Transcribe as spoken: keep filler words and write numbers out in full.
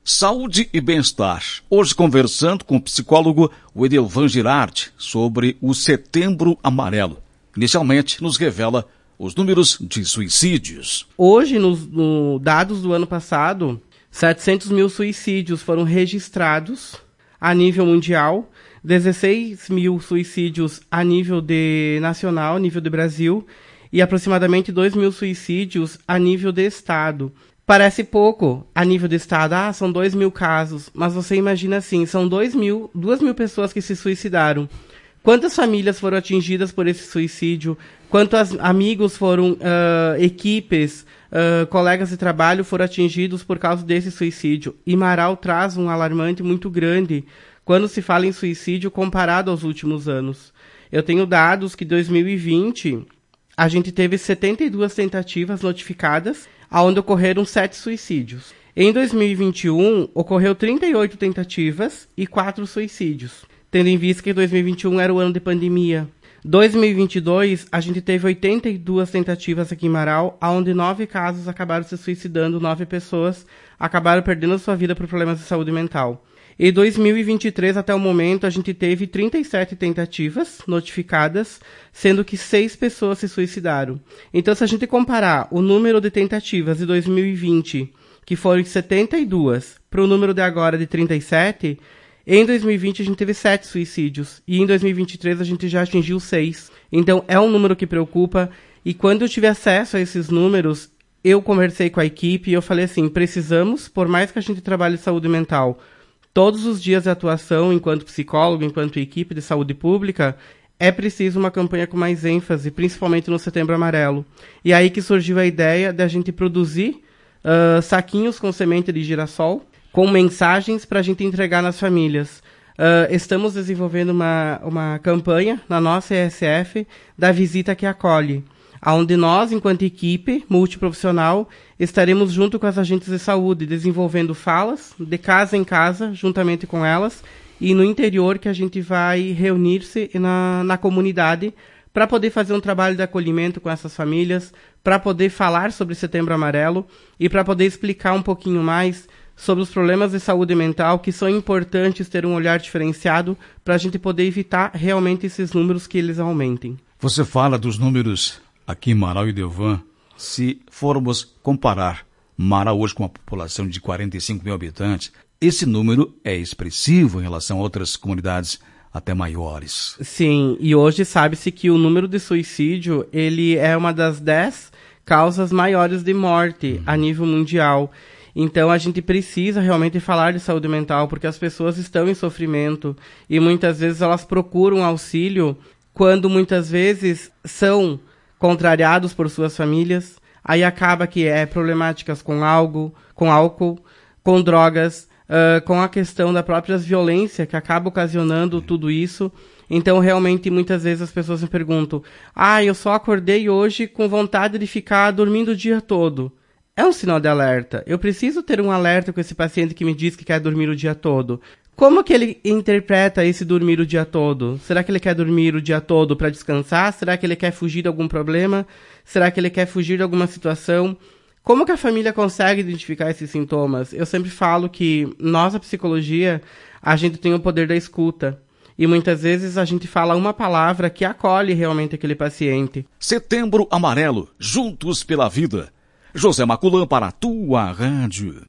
Saúde e bem-estar. Hoje conversando com o psicólogo Edelvan Girardi sobre o Setembro Amarelo. Inicialmente nos revela os números de suicídios. Hoje, nos no, dados do ano passado, setecentos mil suicídios foram registrados a nível mundial, dezesseis mil suicídios a nível de nacional, nível de Brasil, e aproximadamente dois mil suicídios a nível de estado. Parece pouco a nível de estado, ah, são dois mil casos, mas você imagina assim, são dois mil, duas mil pessoas que se suicidaram. Quantas famílias foram atingidas por esse suicídio? Quantos amigos foram, uh, equipes, uh, colegas de trabalho foram atingidos por causa desse suicídio? E Marau traz um alarmante muito grande quando se fala em suicídio comparado aos últimos anos. Eu tenho dados que em dois mil e vinte a gente teve setenta e duas tentativas notificadas, onde ocorreram sete suicídios. Em dois mil e vinte e um, ocorreu trinta e oito tentativas e quatro suicídios, tendo em vista que dois mil e vinte e um era o ano de pandemia. dois mil e vinte e dois, a gente teve oitenta e duas tentativas aqui em Marau, onde nove casos acabaram se suicidando, nove pessoas acabaram perdendo sua vida por problemas de saúde mental. Em dois mil e vinte e três, até o momento, a gente teve trinta e sete tentativas notificadas, sendo que seis pessoas se suicidaram. Então, se a gente comparar o número de tentativas de dois mil e vinte, que foram setenta e duas, para o número de agora de trinta e sete, em dois mil e vinte a gente teve sete suicídios, e em dois mil e vinte e três a gente já atingiu seis. Então, é um número que preocupa, e quando eu tive acesso a esses números, eu conversei com a equipe e eu falei assim, precisamos, por mais que a gente trabalhe em saúde mental, todos os dias de atuação, enquanto psicólogo, enquanto equipe de saúde pública, é preciso uma campanha com mais ênfase, principalmente no Setembro Amarelo. E aí que surgiu a ideia de a gente produzir uh, saquinhos com semente de girassol, com mensagens para a gente entregar nas famílias. Uh, estamos desenvolvendo uma, uma campanha na nossa E S F da Visita que Acolhe, onde nós, enquanto equipe multiprofissional, estaremos junto com as agentes de saúde, desenvolvendo falas de casa em casa, juntamente com elas, e no interior que a gente vai reunir-se na, na comunidade para poder fazer um trabalho de acolhimento com essas famílias, para poder falar sobre Setembro Amarelo e para poder explicar um pouquinho mais sobre os problemas de saúde mental que são importantes ter um olhar diferenciado para a gente poder evitar realmente esses números que eles aumentem. Você fala dos números aqui em Marau e Edelvan, se formos comparar Marau hoje com uma população de quarenta e cinco mil habitantes, esse número é expressivo em relação a outras comunidades até maiores. Sim, e hoje sabe-se que o número de suicídio ele é uma das dez causas maiores de morte uhum. a nível mundial. Então a gente precisa realmente falar de saúde mental, porque as pessoas estão em sofrimento e muitas vezes elas procuram auxílio quando muitas vezes são contrariados por suas famílias, aí acaba que é problemáticas com álcool, com álcool, com drogas, uh, com a questão da própria violência que acaba ocasionando tudo isso. Então, realmente, muitas vezes as pessoas me perguntam, ah, eu só acordei hoje com vontade de ficar dormindo o dia todo. É um sinal de alerta. Eu preciso ter um alerta com esse paciente que me diz que quer dormir o dia todo. Como que ele interpreta esse dormir o dia todo? Será que ele quer dormir o dia todo para descansar? Será que ele quer fugir de algum problema? Será que ele quer fugir de alguma situação? Como que a família consegue identificar esses sintomas? Eu sempre falo que nós, a psicologia, a gente tem o poder da escuta. E muitas vezes a gente fala uma palavra que acolhe realmente aquele paciente. Setembro Amarelo, juntos pela vida. José Maculan para a tua rádio.